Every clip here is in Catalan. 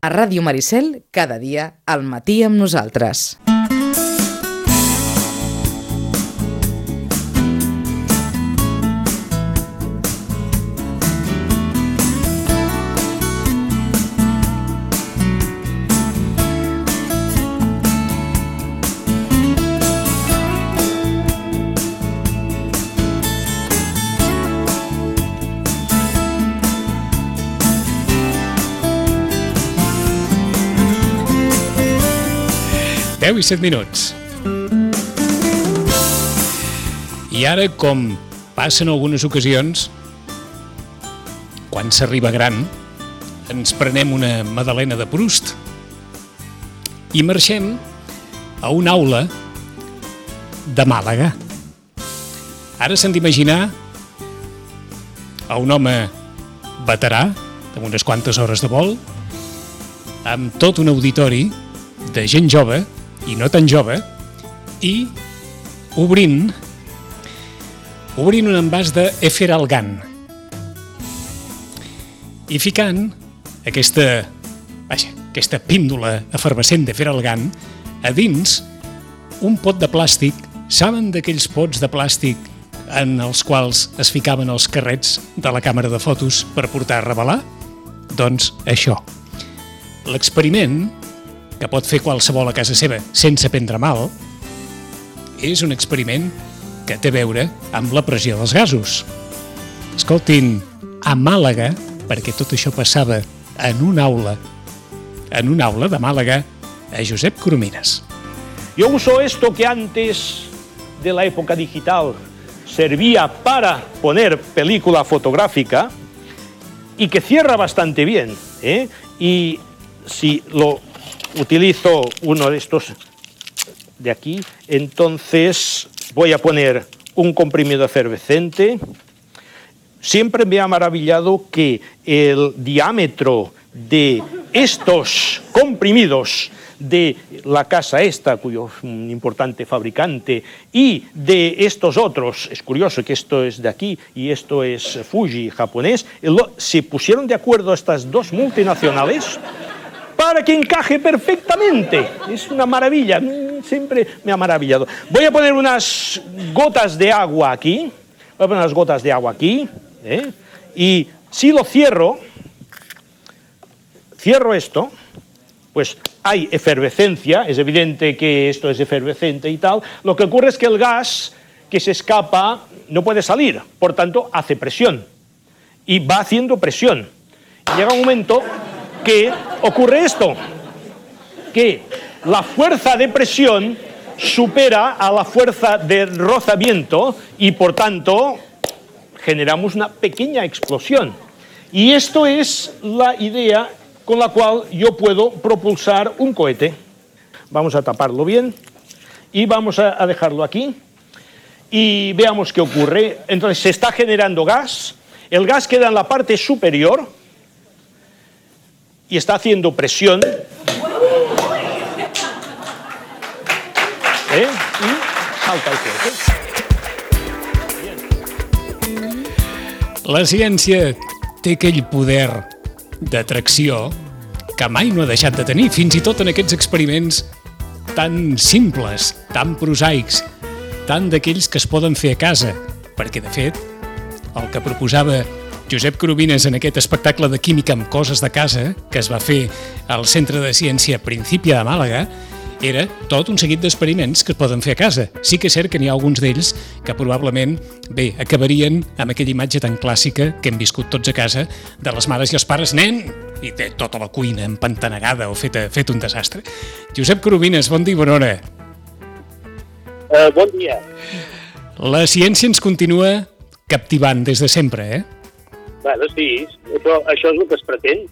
A Ràdio Maricel, cada dia, al matí amb nosaltres. I 7 minuts. I ara, com passa en algunes ocasions, quan s'arriba gran, ens prenem una magdalena de Proust i marxem a una aula de Màlaga. Ara s'han d'imaginar a un home veterà, amb unes quantes hores de vol, amb tot un auditori de gent jove i no tan jove, i obrint un envàs de Efferalgan i ficant aquesta píndola efervescent d'Efferalgan a dins un pot de plàstic. Saben d'aquells pots de plàstic en els quals es ficaven els carrets de la càmera de fotos per portar a revelar? Doncs això. L'experiment, que pot fer qualsevol a casa seva sense prendre mal, és un experiment que té a veure amb la pressió dels gasos. Escoltin, a Màlaga, perquè tot això passava en una aula de Màlaga, a Josep Coromines. Yo uso esto que antes de la época digital servía para poner película fotográfica y que cierra bastante bien, ¿eh? Y si lo utilizo uno de estos de aquí, entonces voy a poner un comprimido efervescente. Siempre me ha maravillado que el diámetro de estos comprimidos de la casa esta, cuyo es un importante fabricante, y de estos otros, es curioso que esto es de aquí y esto es Fuji japonés, se pusieron de acuerdo estas dos multinacionales para que encaje perfectamente. Es una maravilla, siempre me ha maravillado. Voy a poner unas gotas de agua aquí, y si lo cierro esto, pues hay efervescencia, es evidente que esto es efervescente y tal. Lo que ocurre es que el gas que se escapa no puede salir, por tanto hace presión y va haciendo presión. Llega un momento que ocurre esto, que la fuerza de presión supera a la fuerza de rozamiento y por tanto generamos una pequeña explosión. Y esto es la idea con la cual yo puedo propulsar un cohete. Vamos a taparlo bien y vamos a dejarlo aquí y veamos qué ocurre. Entonces se está generando gas, el gas queda en la parte superior y está haciendo presión. Y salta el cohete. La ciència té aquell poder d'atracció que mai no ha deixat de tenir, fins i tot en aquests experiments tan simples, tan prosaics, tan d'aquells que es poden fer a casa, perquè, de fet, el que proposava Josep Coromines en aquest espectacle de química amb coses de casa, que es va fer al Centre de Ciència Principia de Màlaga, era tot un seguit d'experiments que es poden fer a casa. Sí que és cert que n'hi ha alguns d'ells que probablement, acabarien amb aquella imatge tan clàssica que hem viscut tots a casa de les mares i els pares, nen, i té tota la cuina empantanegada o fet un desastre. Josep Coromines, bon dia i bona hora. Bon dia. La ciència ens continua captivant des de sempre, eh? Bueno, sí, això és el que es pretén.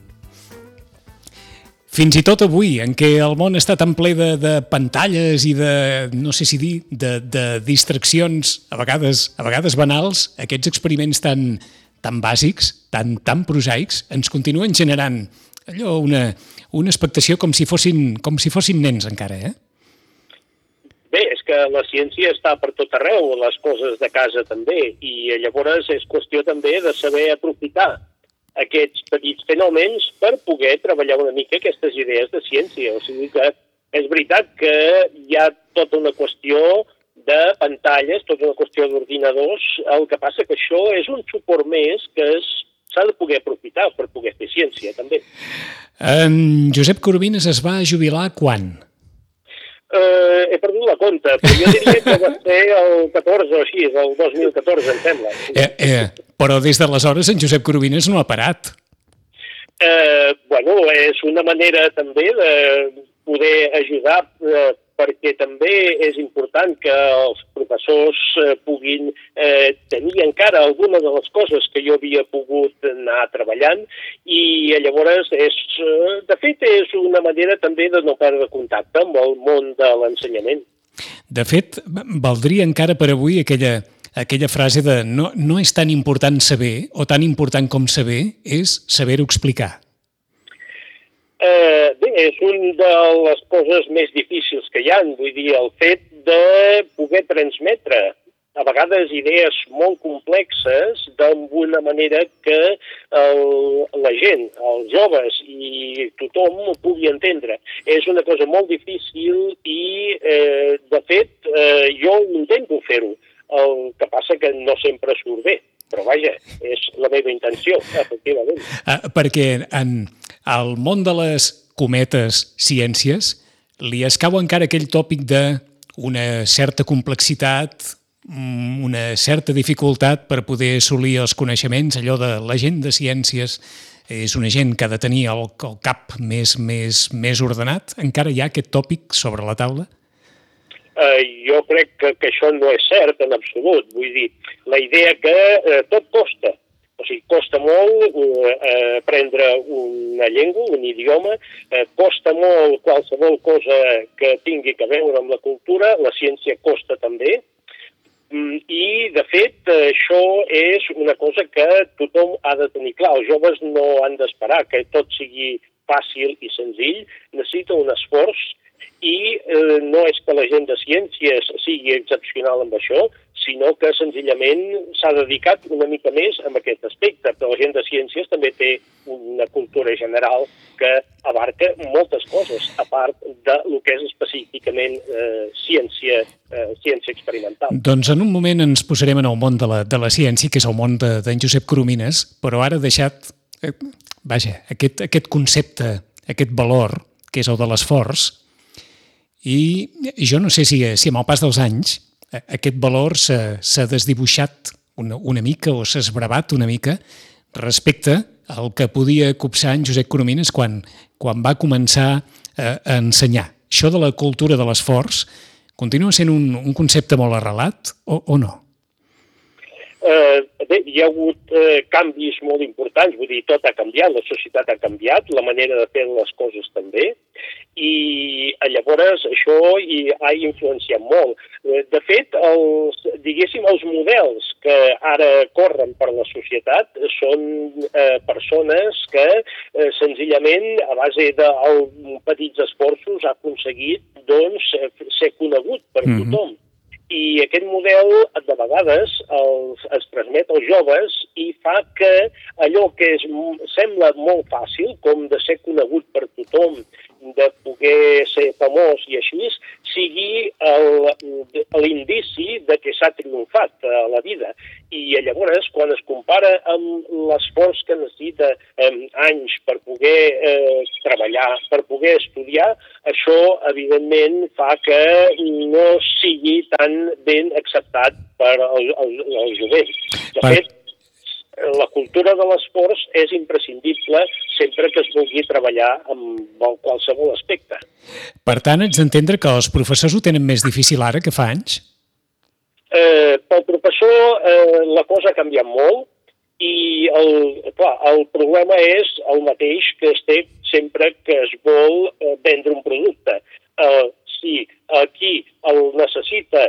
Fins i tot avui, en què el món està tan ple de pantalles i de, no sé si dir, de distraccions, a vegades banals, aquests experiments tan bàsics, tan prosaics, ens continuen generant allò, una expectació com si fossin nens encara, eh? Bé, és que la ciència està per tot arreu, les coses de casa també, i llavors és qüestió també de saber aprofitar aquests petits fenòmens per poder treballar una mica aquestes idees de ciència. O sigui que és veritat que hi ha tota una qüestió de pantalles, tota una qüestió d'ordinadors, el que passa que això és un suport més que s'ha de poder aprofitar per poder fer ciència, també. En Josep Coromines es va jubilar quan? He perdut la compta, però jo diria que va ser el 14 o així, el 2014, em sembla. Però des d'aleshores en Josep Coromines no ha parat. Bueno, és una manera també de poder ajudar, perquè també és important que els professors puguin tenir encara alguna de les coses que jo havia pogut anar treballant i llavors, de fet, és una manera també de no perdre contacte amb el món de l'ensenyament. De fet, valdria encara per avui aquella frase de no és tan important saber o tan important com saber, és saber-ho explicar. Bé, és una de les coses més difícils que hi ha, vull dir, el fet de poder transmetre a vegades idees molt complexes d'una manera que la gent, els joves i tothom ho pugui entendre. És una cosa molt difícil i, de fet, jo intento fer-ho. El que passa que no sempre surt bé, però vaja, és la meva intenció, efectivament. Perquè en el món de les cometes ciències li escau encara aquell tòpic d'una certa complexitat, una certa dificultat per poder assolir els coneixements, allò de la gent de ciències és una gent que ha de tenir el cap més ordenat. Encara hi ha aquest tòpic sobre la taula? Jo crec que això no és cert en absolut. Vull dir, la idea que tot costa. O sigui, costa molt aprendre una llengua, un idioma, costa molt qualsevol cosa que tingui a veure amb la cultura, la ciència costa també, i, de fet, això és una cosa que tothom ha de tenir clar. Els joves no han d'esperar que tot sigui fàcil i senzill, necessita un esforç i no és que la gent de ciències sigui excepcional amb això, sinó que senzillament s'ha dedicat una mica més a aquest aspecte. Però la gent de ciències també té una cultura general que abarca moltes coses, a part del que és específicament ciència experimental. Doncs en un moment ens posarem en el món de la ciència, que és el món d'en Josep Coromines, però ara ha deixat aquest concepte, aquest valor, que és el de l'esforç, i jo no sé si amb el pas dels anys aquest valor s'ha desdibuixat una mica o s'ha esbravat una mica respecte al que podia copsar en Josep Coromines quan va començar a ensenyar. Això de la cultura de l'esforç continua sent un concepte molt arrelat o no? Bé, hi ha hagut canvis molt importants, vull dir, tot ha canviat, la societat ha canviat, la manera de fer les coses també, i llavors això hi ha influenciat molt. De fet, els models que ara corren per la societat són persones que senzillament, a base de petits esforços, ha aconseguit ser conegut per tothom. I aquest model, de vegades, es transmet als joves i fa que allò que sembla molt fàcil, com de ser conegut per tothom, de poder ser famós i així, sigui l'indici de que s'ha triomfat a la vida. I llavors, quan es compara amb l'esforç que necessita anys per poder treballar, per poder estudiar, això, evidentment, fa que no sigui tan ben acceptat per al jovent. De fet, la cultura de l'esforç és imprescindible sempre que es vulgui treballar amb qualsevol aspecte. Per tant, ets d'entendre que els professors ho tenen més difícil ara que fa anys? Pel professor la cosa ha canviat molt i el problema és el mateix que es té sempre que es vol vendre un producte. Si aquí el necessita,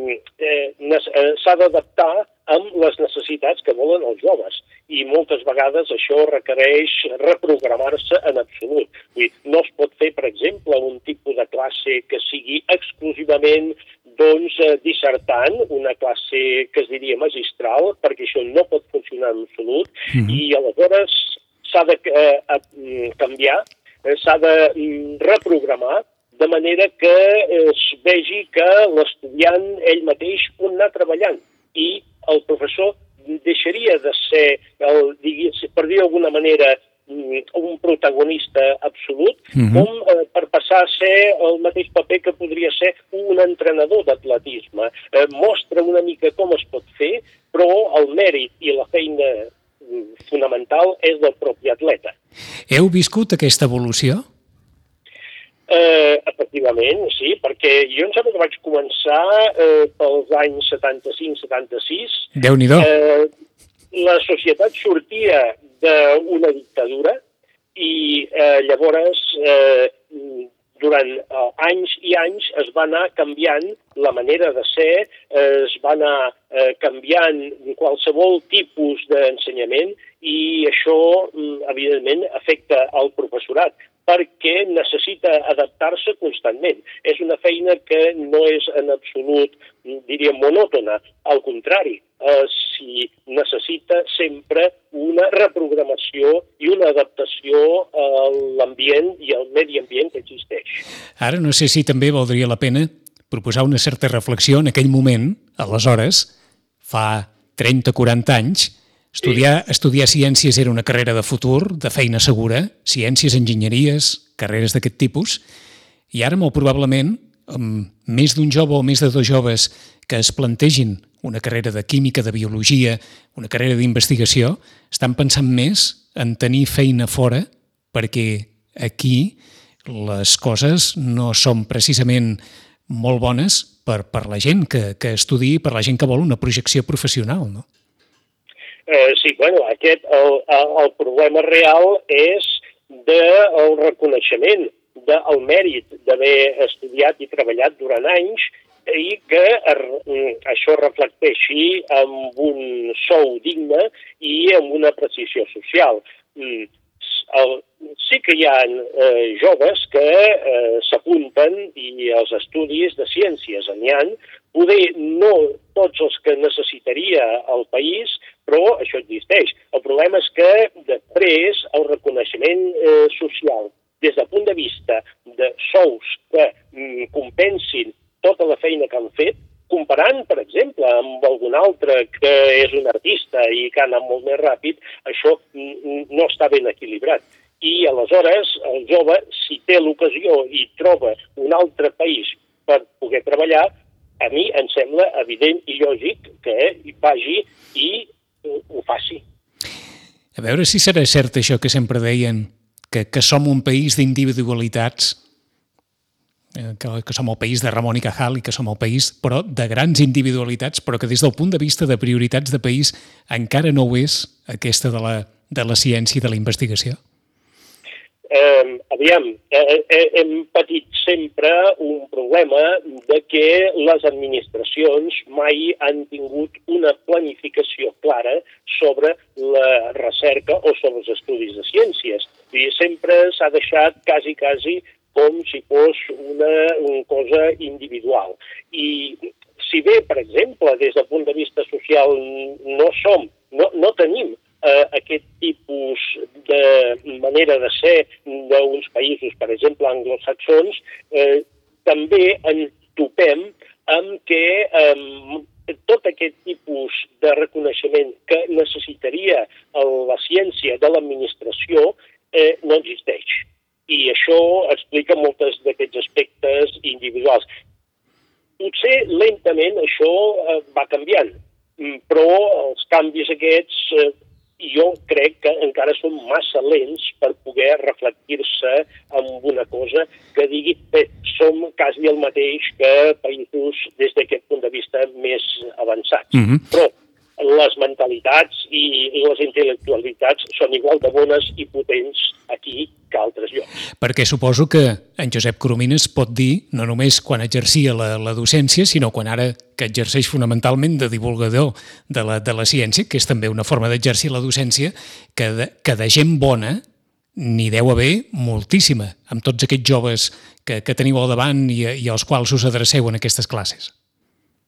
s'ha d'adaptar amb les necessitats que volen els joves. I moltes vegades això requereix reprogramar-se en absolut. Vull dir, no es pot fer, per exemple, un tipus de classe que sigui exclusivament dissertant, una classe que es diria magistral, perquè això no pot funcionar en absolut, i aleshores s'ha de canviar, s'ha de reprogramar, de manera que es vegi que l'estudiant ell mateix pot anar treballant i el professor deixaria de ser, per dir d'alguna manera, un protagonista absolut, com per passar a ser el mateix paper que podria ser un entrenador d'atletisme. Mostra una mica com es pot fer, però el mèrit i la feina fonamental és del propi atleta. Heu viscut aquesta evolució? Efectivament, sí, perquè jo em sembla que vaig començar pels anys 75-76. Déu-n'hi-do. La societat sortia d'una dictadura i llavors durant anys i anys es va anar canviant la manera de ser, es va anar canviant qualsevol tipus d'ensenyament i això, evidentment, afecta al professorat perquè necessita adaptar-se constantment. És una feina que no és en absolut, diríem, monòtona. Al contrari, s'hi necessita sempre una reprogramació i una adaptació a l'ambient i al medi ambient que existeix. Ara no sé si també valdria la pena proposar una certa reflexió en aquell moment, aleshores, fa 30-40 anys, estudiar ciències era una carrera de futur, de feina segura, ciències, enginyeries, carreres d'aquest tipus, i ara molt probablement més d'un jove o més de dos joves que es plantegin una carrera de química, de biologia, una carrera d'investigació, estan pensant més en tenir feina fora perquè aquí les coses no són precisament molt bones per la gent que estudia i per la gent que vol una projecció professional, no? Sí, bueno, el problema real és del reconeixement, del mèrit d'haver estudiat i treballat durant anys i que això reflecteixi amb un sou digne i amb una precisió social. Sí que hi ha joves que s'apunten i els estudis de ciències n'hi ha, poder no tots els que necessitaria el país, però això existeix. El problema és que després el reconeixement social, des del punt de vista de sous que compensin tota la feina que han fet, comparant, per exemple, amb algun altre que és un artista i que ha anat molt més ràpid, això no està ben equilibrat. I aleshores el jove, si té l'ocasió i troba un altre país per poder treballar, a mi em sembla evident i lògic que hi vagi i ho faci. A veure si serà cert això que sempre deien, que som un país d'individualitats, que som el país de Ramon i Cajal i que som el país, però de grans individualitats, però que des del punt de vista de prioritats de país encara no ho és aquesta de la ciència i de la investigació? Aviam, hem patit sempre un problema de que les administracions mai han tingut una planificació clara sobre la recerca o sobre els estudis de ciències. I sempre s'ha deixat quasi com si fos una cosa individual. I si bé, per exemple, des del punt de vista social no tenim aquest tipus de manera de ser d'uns països, per exemple, anglosaxons, també ens topem amb que tot aquest tipus de reconeixement que necessitaria la ciència de l'administració no existeix. I això explica molts d'aquests aspectes individuals. Potser lentament això va canviant, però els canvis aquests jo crec que encara són massa lents per poder reflectir-se en una cosa que digui som quasi el mateix que països des d'aquest punt de vista més avançats. Però les mentalitats i les intel·lectualitats són igual de bones i potents aquí que altres llocs. Perquè suposo que en Josep Coromines pot dir, no només quan exercia la docència, sinó quan ara que exerceix fonamentalment de divulgador de la ciència, que és també una forma d'exercir la docència, que de gent bona n'hi deu haver moltíssima, amb tots aquests joves que teniu al davant i als quals us adreceu en aquestes classes.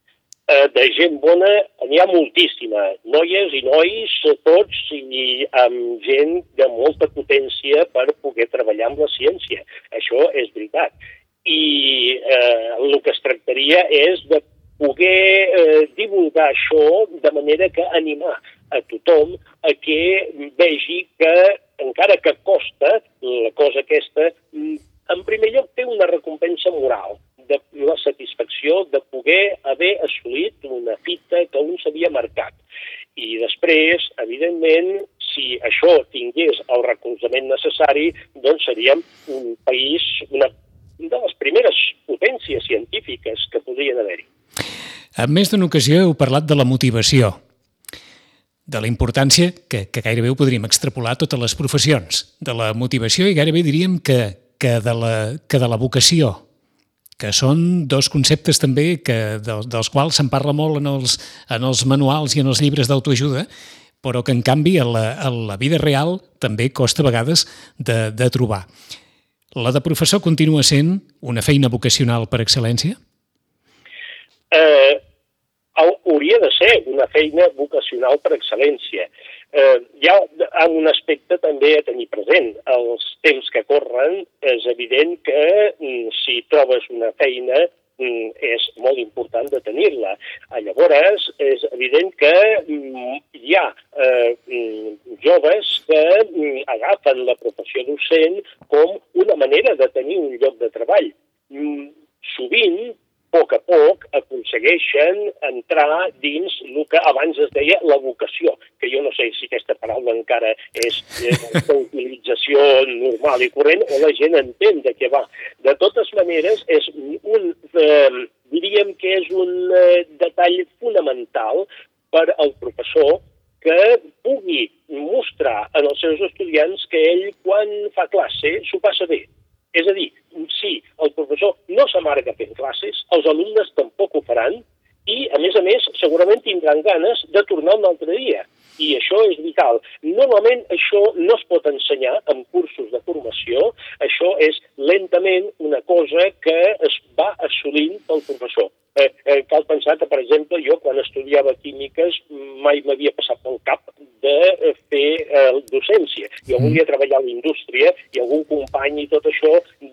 De gent bona n'hi ha moltíssima, noies i nois, tots, i amb gent de molta potència per poder treballar amb la ciència. Això és veritat. I el que es tractaria és de poder divulgar això de manera que animar a tothom a que vegi que, encara que costa, la cosa aquesta, en primer lloc té una recompensa moral, de la satisfacció de poder haver assolit una fita que un s'havia marcat. I després, evidentment, si això tingués el recolzament necessari, doncs seríem un país, una de les primeres potències científiques que podrien haver-hi. En més d'una ocasió heu parlat de la motivació, de la importància que gairebé ho podríem extrapolar a totes les professions, de la motivació i gairebé diríem que de la vocació, que són dos conceptes també dels quals se'n parla molt en els manuals i en els llibres d'autoajuda, però que en canvi a la vida real també costa a vegades de trobar. La de professor continua sent una feina vocacional per excel·lència? Hauria de ser una feina vocacional per excel·lència. Hi ha un aspecte també a tenir present. Els temps que corren, és evident que si trobes una feina és molt important de tenir-la. Llavors, és evident que hi ha joves que agafen la professió docent com una manera de tenir un lloc de treball. Sovint, a poc, aconsegueixen entrar dins el que abans es deia la vocació, que jo no sé si aquesta paraula encara és una utilització normal i corrent o la gent entén de què va. De totes maneres, diríem que és un detall fonamental per al professor que pugui mostrar als seus estudiants que ell, quan fa classe, s'ho passa bé. És a dir, si el professor no s'amarga fent classes, els alumnes tampoc ho faran i, a més, segurament tindran ganes de tornar un altre dia. I això és vital. Normalment això no es pot ensenyar en cursos de formació, això és lentament una cosa que es va assolint pel professor. Cal pensar que, per exemple, jo quan estudiava químiques mai m'havia passat pel cap de fer docència. Jo volia treballar a la indústria i algun company i tot això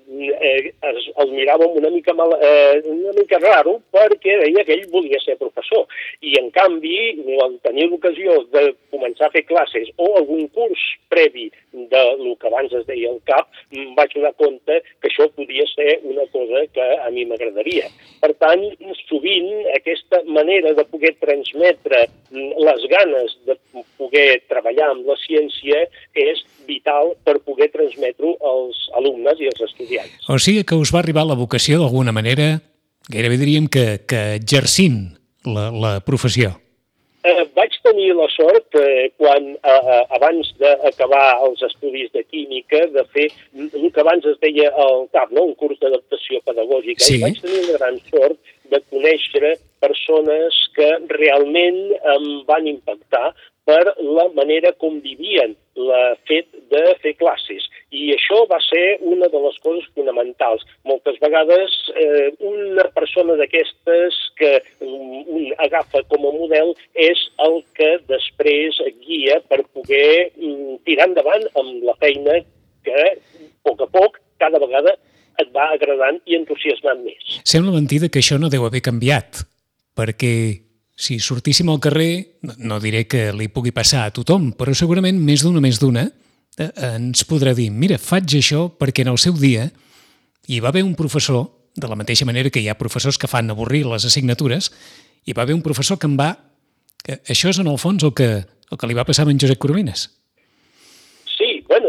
el miràvem una mica raro perquè deia que ell volia ser professor. I, en canvi, al tenir l'ocasió de començar a fer classes o algun curs previ del que abans es deia el CAP, em vaig donar compte que això podia ser una cosa que a mi m'agradaria. Per tant, sovint aquesta manera de poder transmetre les ganes de poder treballar amb la ciència és vital per poder transmetre-ho als alumnes i als estudiants. O sigui que us va arribar la vocació d'alguna manera, gairebé diríem que exercint la professió. Vaig tenir la sort, quan abans d'acabar els estudis de química, de fer el que abans es deia el TAP, un curs d'adaptació pedagògica. Sí. Vaig tenir una gran sort de conèixer persones que realment em van impactar per la manera com vivien el fet de fer classes. I això va ser una de les coses fonamentals. Moltes vegades una persona d'aquestes que un agafa com a model és el que després guia per poder tirar endavant amb la feina que, a poc, cada vegada et va agradant i entusiasmant més. Sembla mentida que això no deu haver canviat, perquè si sortíssim al carrer, no diré que li pugui passar a tothom, però segurament més d'una ens podrà dir, mira, faig això perquè en el seu dia hi va haver un professor, de la mateixa manera que hi ha professors que fan avorrir les assignatures, hi va haver un professor que em va... Això és en el fons el que li va passar a en Josep Coromines. Sí, bueno,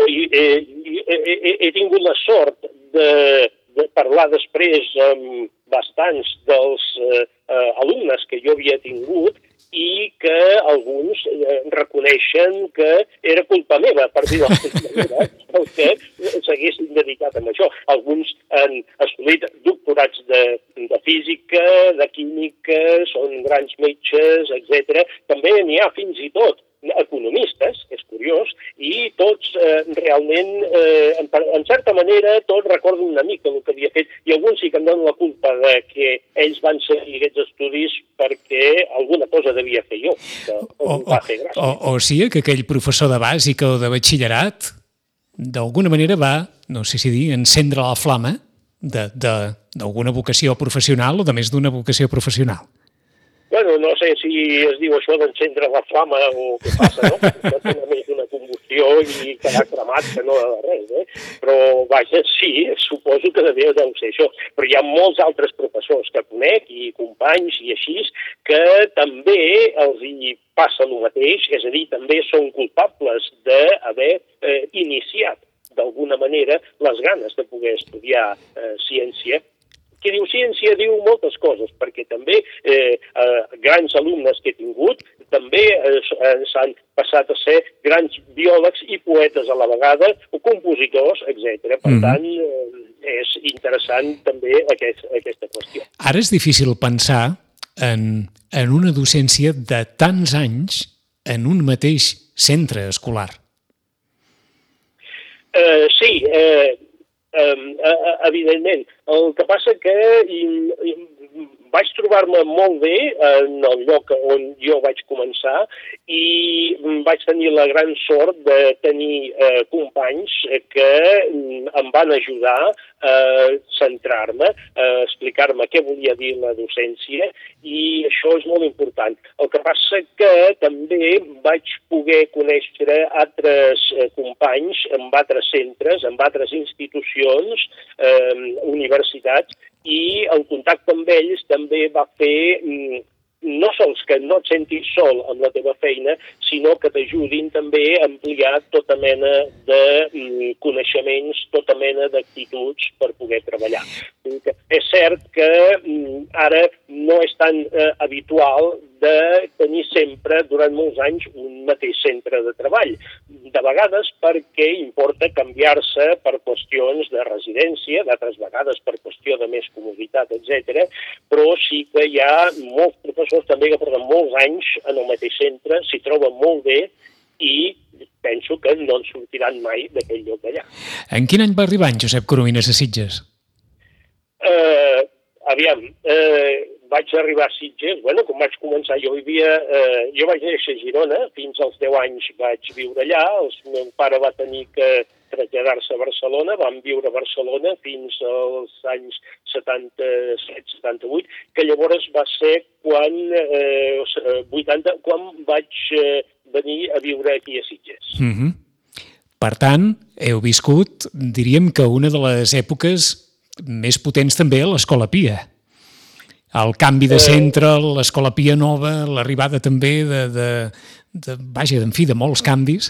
he tingut la sort de parlar després amb bastants dels alumnes que jo havia tingut i que alguns reconeixen que era culpa meva, per dir-ho d'alguna manera, el que s'haguessin dedicat relacionat amb això. Alguns han assolit doctorats de física, de química, són grans metges, etc. També n'hi ha fins i tot economistes, és curiós, i tots realment, en certa manera, tots recorden una mica el que havia fet, i alguns sí que em donen la culpa de que ells van seguir aquests estudis perquè alguna cosa devia fer jo, que va fer gràcia. O sigui que aquell professor de bàsica o de batxillerat d'alguna manera va, no sé si dir, encendre la flama d'alguna vocació professional o de més d'una vocació professional. Bueno, no sé si es diu això d'encendre la flama o què passa, no? No té només una combustió i quedar cremat, que no de res, Però, vaja, sí, suposo que deu ser això. Però hi ha molts altres professors que conec i companys i així que també els hi passa el mateix, és a dir, també són culpables d'haver iniciat d'alguna manera les ganes de poder estudiar ciència. Qui diu ciència diu moltes coses, perquè també grans alumnes que he tingut també s'han passat a ser grans biòlegs i poetes a la vegada, o compositors, etc. Per tant, és interessant també aquesta qüestió. Ara és difícil pensar en una docència de tants anys en un mateix centre escolar. Sí, evidentment. El que passa que vaig trobar-me molt bé en el lloc on jo vaig començar i vaig tenir la gran sort de tenir companys que em van ajudar a centrar-me, a explicar-me què volia dir la docència, i això és molt important. El que passa que també vaig poder conèixer altres companys en altres centres, en altres institucions, universitats, i el contacte amb ells també va fer no sols que no et sentis sol amb la teva feina, sinó que t'ajudin també a ampliar tota mena de coneixements, tota mena d'actituds per poder treballar. És cert que ara no és tan habitual de tenir sempre, durant molts anys, un mateix centre de treball. De vegades perquè importa canviar-se per qüestions de residència, d'altres vegades per qüestió de més comoditat, etc. Però sí que hi ha molts professors també que porten molts anys en el mateix centre, s'hi troben molt bé i penso que no en sortiran mai d'aquell lloc d'allà. En quin any va arribar en Josep Coromines a Sitges? Vaig arribar a Sitges, quan vaig començar jo vaig néixer a Girona, fins als 10 anys vaig viure allà, el meu pare va tenir que traslladar-se a Barcelona, vam viure a Barcelona fins als anys 77-78, que llavors va ser quan vaig venir a viure aquí a Sitges. Per tant, heu viscut, diríem que una de les èpoques més potents també a l'Escola Pia. El canvi de centre, l'Escola Pia nova, l'arribada també de molts canvis.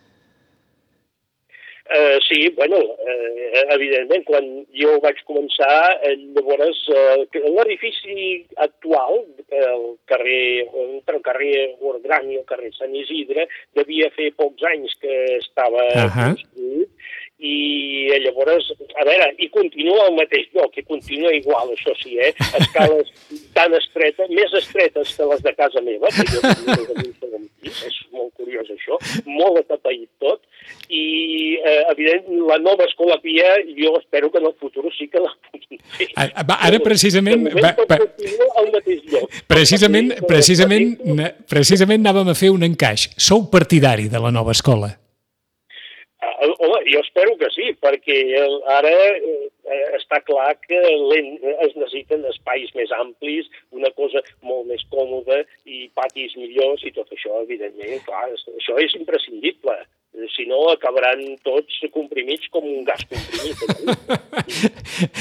Sí, evidentment, quan jo vaig començar, llavors l'edifici actual, entre el carrer Orgrany i el carrer Sant Isidre, devia fer pocs anys que estava construït, i llavors, i continua al mateix lloc, i continua igual, això sí, escales tan estretes, més estretes que les de casa meva, que jo tenia un segon pis, és molt curiós això, molt atapeït tot, i, evidentment, la nova Escola Pia, jo espero que en el futur sí que la puguin fer. Ara, precisament... al mateix lloc. Precisament anàvem a fer un encaix. Sou partidari de la nova escola? Home, jo espero que sí, perquè ara està clar que es necessiten espais més amplis, una cosa molt més còmoda i patis millors i tot això, evidentment, clar, això és imprescindible. Si no, acabaran tots comprimits com un gas comprimit.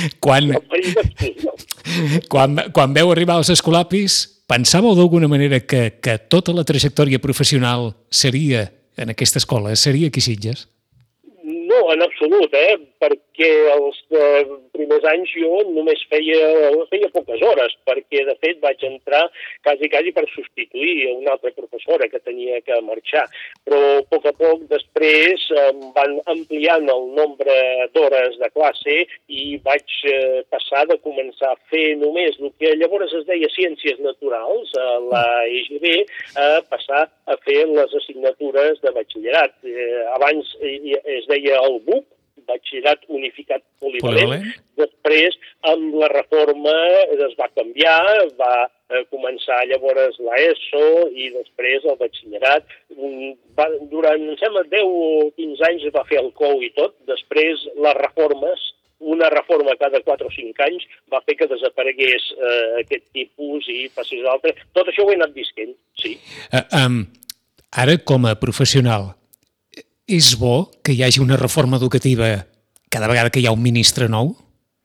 Quan veu arribar els escolapis, pensàveu d'alguna manera que tota la trajectòria professional seria en aquesta escola, seria aquí a Sitges? No, en absolut, perquè els primers anys jo només feia poques hores, perquè de fet vaig entrar quasi per substituir una altra professora que tenia que marxar. Però a poc després van ampliant el nombre d'hores de classe i vaig passar de començar a fer només el que llavors es deia Ciències Naturals a la EGB a passar a fer les assignatures de batxillerat. Abans es deia el BUP, Batxillerat Unificat Polivalent. Després, amb la reforma, es va canviar, va començar llavors l'ESO i després el batxillerat. Durant, em sembla, 10 o 15 anys es va fer el COU i tot. Després, les reformes, una reforma cada 4 o 5 anys, va fer que desaparegués aquest tipus i passés l'altre. Tot això ho he anat visquent, sí. Ara, com a professional, és bo que hi hagi una reforma educativa cada vegada que hi ha un ministre nou?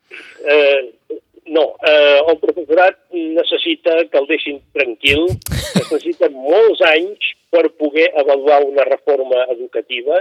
No, el professorat necessita que el deixin tranquil, necessita molts anys per poder avaluar una reforma educativa.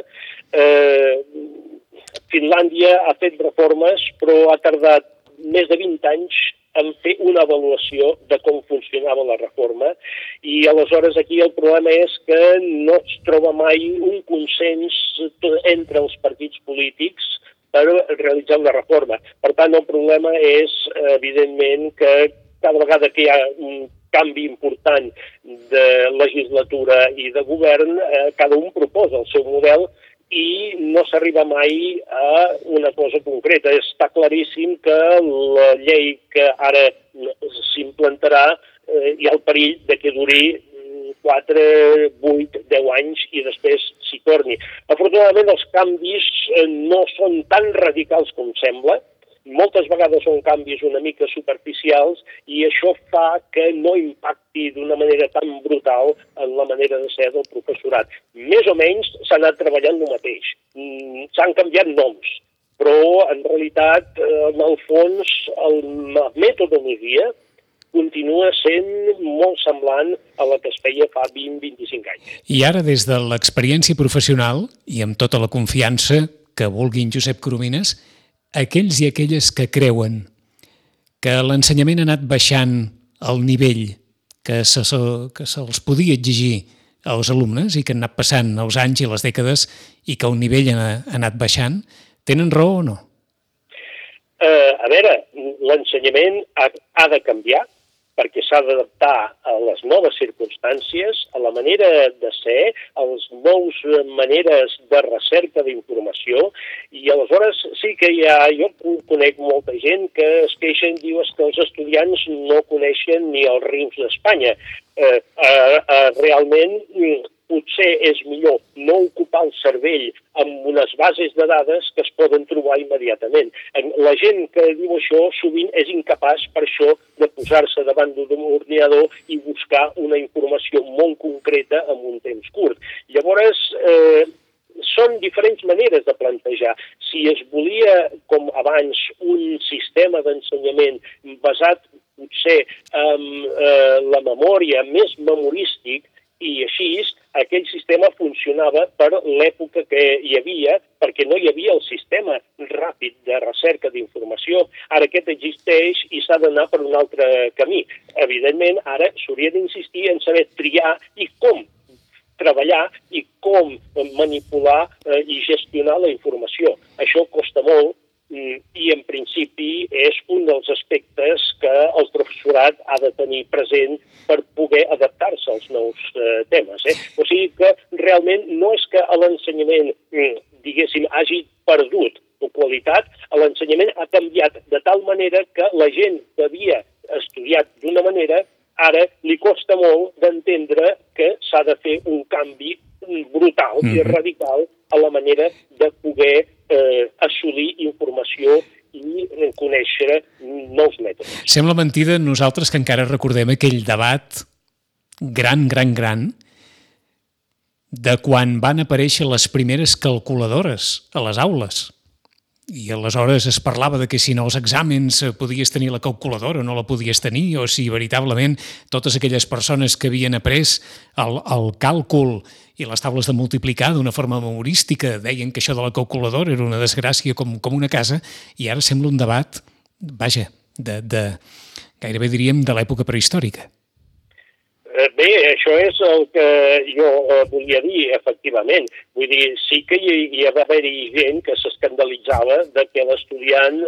Finlàndia ha fet reformes, però ha tardat més de 20 anys en fer una avaluació de com funcionava la reforma i aleshores aquí el problema és que no es troba mai un consens entre els partits polítics per realitzar una reforma. Per tant, el problema és, evidentment, que cada vegada que hi ha un canvi important de legislatura i de govern, cada un proposa el seu model i no s'arriba mai a una cosa concreta. Està claríssim que la llei que ara s'implantarà hi ha el perill de que duri 4, 8, 10 anys i després s'hi torni. Afortunadament els canvis no són tan radicals com sembla. Moltes vegades són canvis una mica superficials i això fa que no impacti d'una manera tan brutal en la manera de ser del professorat. Més o menys s'ha anat treballant el mateix. S'han canviat noms, però en realitat, en el fons, la metodologia continua sent molt semblant a la que es feia fa 20-25 anys. I ara, des de l'experiència professional i amb tota la confiança que vulguin Josep Coromines, aquells i aquelles que creuen que l'ensenyament ha anat baixant el nivell que se'ls podia exigir als alumnes i que han anat passant els anys i les dècades i que el nivell ha anat baixant, tenen raó o no? A veure, l'ensenyament ha de canviar perquè s'ha d'adaptar a les noves circumstàncies, a la manera de ser, a les noves maneres de recerca d'informació, i aleshores sí que jo conec molta gent que es queixen, diu que els estudiants no coneixen ni els rius d'Espanya. Realment, potser és millor no ocupar el cervell amb unes bases de dades que es poden trobar immediatament. La gent que diu això sovint és incapaç per això de posar-se davant d'un ordinador i buscar una informació molt concreta en un temps curt. Llavors, són diferents maneres de plantejar. Si es volia, com abans, un sistema d'ensenyament basat potser en la memòria més memorístic, i així aquell sistema funcionava per l'època que hi havia, perquè no hi havia el sistema ràpid de recerca d'informació. Ara aquest existeix i s'ha d'anar per un altre camí. Evidentment, ara s'hauria d'insistir en saber triar i com treballar i com manipular i gestionar la informació. Això costa molt i en principi és un dels aspectes que el professorat ha de tenir present per poder adaptar-se als nous temes. O sigui que realment no és que l'ensenyament, diguéssim, hagi perdut qualitat, l'ensenyament ha canviat de tal manera que la gent que havia estudiat d'una manera ara li costa molt d'entendre que s'ha de fer un canvi brutal i radical a la manera de poder assolir informació i conèixer nous mètodes. Sembla mentida nosaltres que encara recordem aquell debat gran de quan van aparèixer les primeres calculadores a les aules. I aleshores es parlava de que si no els exàmens podies tenir la calculadora o no la podies tenir, o si veritablement totes aquelles persones que havien après el càlcul i les taules de multiplicar d'una forma memorística deien que això de la calculadora era una desgràcia com una casa, i ara sembla un debat, vaja, gairebé diríem de l'època prehistòrica. Bé, això és el que jo volia dir, efectivament. Vull dir, sí que hi va haver-hi gent que s'escandalitzava de que l'estudiant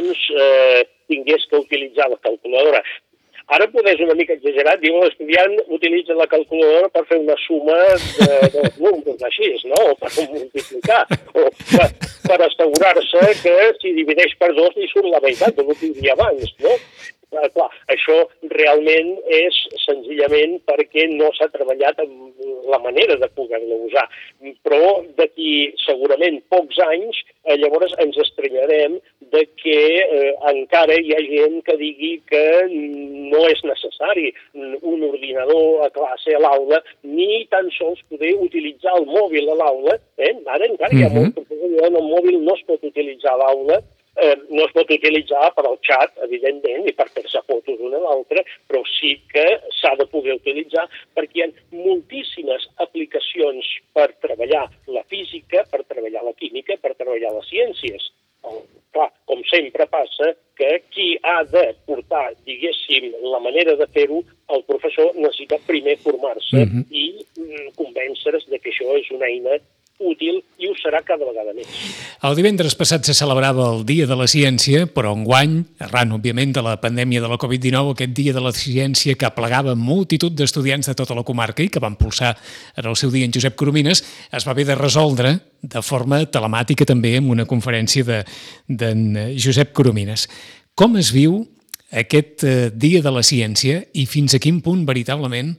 tingués que utilitzar la calculadora. Ara poder és una mica exagerat, diu l'estudiant utilitza la calculadora per fer una suma dels números així, no? O per multiplicar, o per assegurar-se que si divideix per 2 li surt la meitat de el que hi havia abans, no? Clar, això realment és senzillament perquè no s'ha treballat amb la manera de poder-la usar. Però d'aquí segurament pocs anys, llavors ens estranyarem de que encara hi ha gent que digui que no és necessari un ordinador a classe a l'aula, ni tan sols poder utilitzar el mòbil a l'aula. Ara encara hi ha molts professors que el mòbil no es pot utilitzar a l'aula. No es pot utilitzar per al xat, evidentment, i per fer-se fotos una a l'altra, però sí que s'ha de poder utilitzar perquè hi ha moltíssimes aplicacions per treballar la física, per treballar la química, per treballar les ciències. Clar, com sempre passa que qui ha de portar, diguéssim, la manera de fer-ho, el professor necessita primer formar-se i convèncer-se que això és una eina útil i ho serà cada vegada més. El divendres passat se celebrava el Dia de la Ciència, però enguany, arran, òbviament, de la pandèmia de la Covid-19, aquest Dia de la Ciència que aplegava multitud d'estudiants de tota la comarca i que va impulsar en el seu dia en Josep Coromines, es va haver de resoldre de forma telemàtica també amb una conferència d'en Josep Coromines. Com es viu aquest Dia de la Ciència i fins a quin punt, veritablement,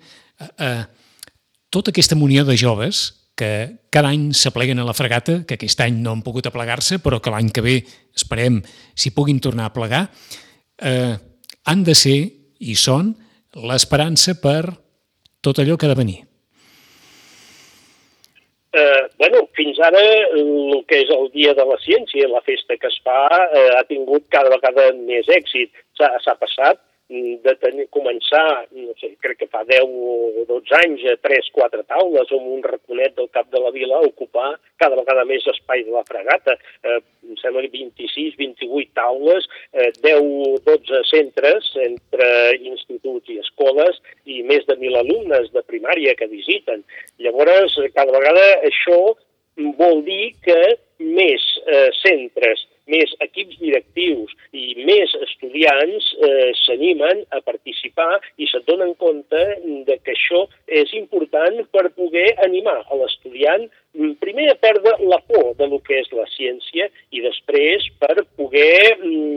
tota aquesta munió de joves que cada any s'apleguen a la fregata, que aquest any no han pogut aplegar-se, però que l'any que ve, esperem, s'hi puguin tornar a plegar, han de ser, i són, l'esperança per tot allò que ha de venir. Fins ara el que és el Dia de la Ciència, la festa que es fa, ha tingut cada vegada més èxit. S'ha passat de començar, no sé, crec que fa 10 o 12 anys, 3-4 taules amb un raconet del cap de la vila a ocupar cada vegada més espai de la fregata. Em sembla que 26-28 taules, 10-12 centres entre instituts i escoles i més de 1.000 alumnes de primària que visiten. Llavors, cada vegada això vol dir que més centres, més equips directius i més estudiants s'animen a participar i s'adonen compte de que això és important per poder animar a l'estudiant primer a perdre la por de lo que és la ciència i després per poder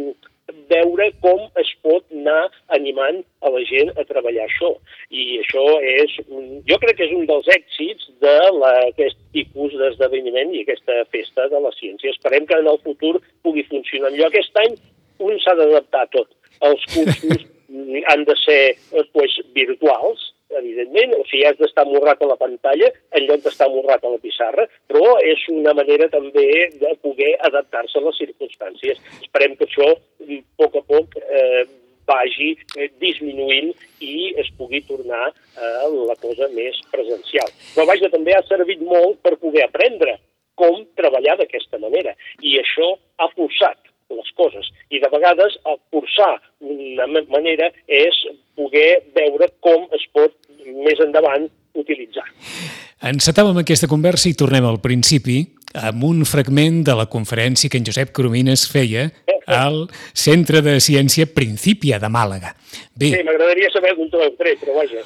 veure com es pot anar animant a la gent a treballar això. I això és, jo crec que és un dels èxits d'aquest tipus d'esdeveniment i aquesta festa de la ciència. Esperem que en el futur pugui funcionar millor. Aquest any un s'ha d'adaptar a tot. Els cursos han de ser virtuals, evidentment, o sigui, has d'estar amorrat a la pantalla en lloc d'estar amorrat a la pissarra, però és una manera també de poder adaptar-se a les circumstàncies. Esperem que això, a poc, vagi disminuint i es pugui tornar a la cosa més presencial. Però vaja, també ha servit molt per poder aprendre com treballar d'aquesta manera, i això ha forçat les coses. I de vegades el forçar una manera és poder veure com es pot més endavant utilitzar. Encetàvem aquesta conversa i tornem al principi amb un fragment de la conferència que en Josep Coromines feia al Centre de Ciència Principia de Màlaga. Bé, sí, m'agradaria saber d'on t'ho heu tret, però vaja.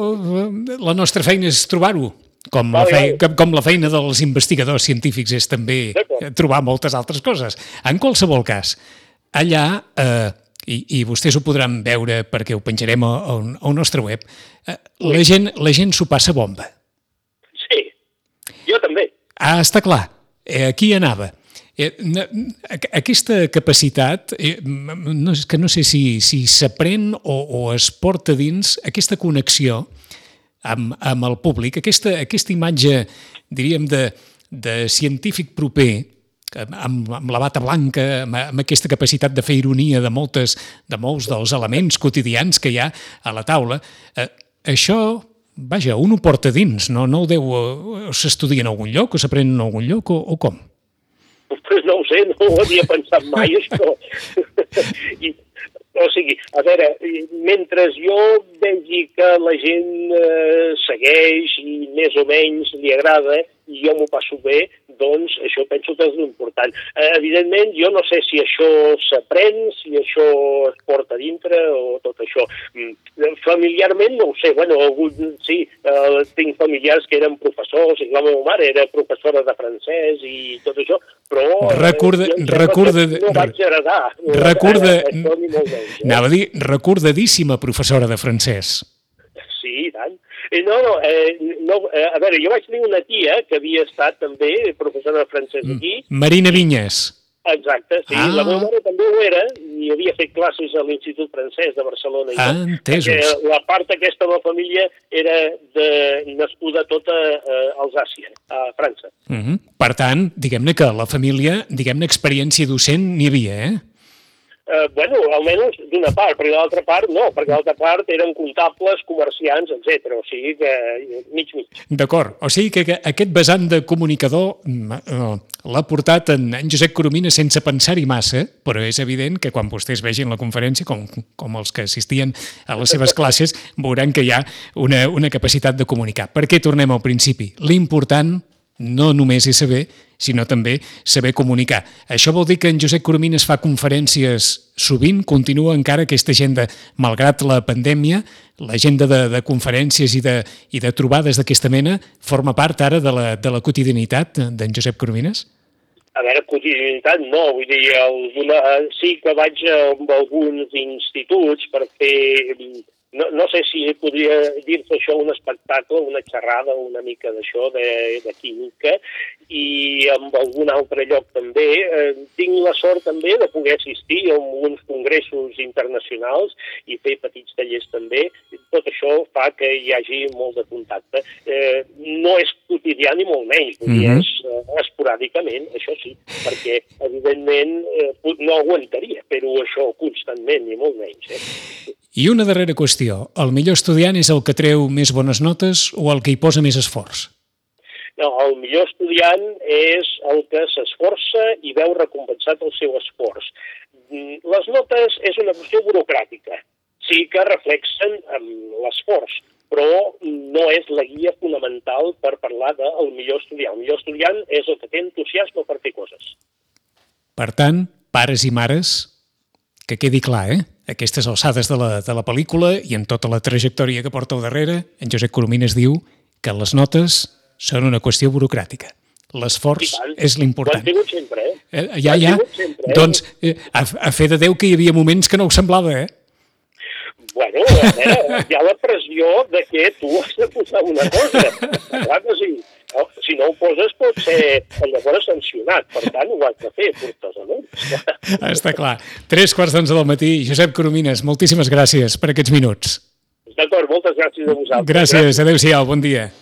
La nostra feina és trobar-ho. Com la feina dels investigadors científics és també trobar moltes altres coses. En qualsevol cas, allà, i vostès ho podran veure perquè ho penjarem al nostre web, la gent s'ho passa bomba. Sí, jo també. Està clar, aquí anava. Aquesta capacitat, que no sé si s'aprèn o es porta dins, aquesta connexió amb el públic, aquesta imatge, diríem, de científic proper, amb la bata blanca, amb aquesta capacitat de fer ironia de molts dels elements quotidians que hi ha a la taula. Això, vaja, un ho porta dins, no ho deu... s'estudia en algun lloc o s'aprèn en algun lloc o com? Pues no ho sé, no ho havia pensat mai, això. O sigui, a veure, mentre jo vegi que la gent segueix i més o menys li agrada i jo m'ho passo bé, doncs això penso que és l'important. Evidentment, jo no sé si això s'aprèn, si això es porta a dintre o tot això. Familiarment no ho sé, bueno, sí, tinc familiars que eren professors, i la meva mare era professora de francès i tot això, però no vaig heredar. Anava a dir, recordadíssima professora de francès. Sí, i tant. A veure, jo vaig tenir una tia que havia estat també professora de francès aquí. Marina Vinyes. Exacte, sí. La meva mare també ho era i havia fet classes a l'Institut Francès de Barcelona. Entesos. La part aquesta de la família era nascuda tota a Alsàcia, a França. Per tant, diguem-ne que la família, experiència docent n'hi havia, Bueno, almenys d'una part, perquè de l'altra part no, perquè de l'altra part eren comptables, comerciants, etc. O sigui que mig-mig. D'acord, o sigui que aquest vessant de comunicador l'ha portat en Josep Coromines sense pensar-hi massa, però és evident que quan vostès vegin la conferència, com els que assistien a les seves classes, veuran que hi ha una capacitat de comunicar. Per què tornem al principi? L'important no només és saber, sinó també saber comunicar. Això vol dir que en Josep Coromines fa conferències sovint, continua encara aquesta agenda, malgrat la pandèmia, l'agenda de conferències i de trobades d'aquesta mena forma part ara de la quotidianitat d'en Josep Coromines? A veure, quotidianitat no, vull dir, sí que vaig a alguns instituts per fer... No sé si podria dir-se això un espectacle, una xerrada, una mica d'això, de química, i en algun altre lloc també. Tinc la sort també de poder assistir a uns congressos internacionals i fer petits tallers també. Tot això fa que hi hagi molt de contacte. No és quotidià ni molt menys, vull dir, és esporàdicament, això sí, perquè evidentment no aguantaria fer-ho això constantment, ni molt menys. I una darrera qüestió. El millor estudiant és el que treu més bones notes o el que hi posa més esforç? No, el millor estudiant és el que s'esforça i veu recompensat el seu esforç. Les notes és una qüestió burocràtica. Sí que reflexen l'esforç, però no és la guia fonamental per parlar del millor estudiant. El millor estudiant és el que té entusiasme per fer coses. Per tant, pares i mares, que quedi clar, aquestes alçades de la pel·lícula i en tota la trajectòria que porta al darrere, en Josep Coromines diu que les notes són una qüestió burocràtica. L'esforç és l'important. Ho han sigut sempre, Ja. Doncs, a fe de Déu que hi havia moments que no ho semblava, Bueno, a veure, hi ha la pressió de que tu has de posar una cosa. Clar que sí. Si no ho poses pot ser llavors sancionat. Per tant, ho has de fer forçosament. Està clar. 3:15 del matí. Josep Coromines, moltíssimes gràcies per aquests minuts. D'acord, moltes gràcies a vosaltres. Gràcies. Adéu-siau, bon dia.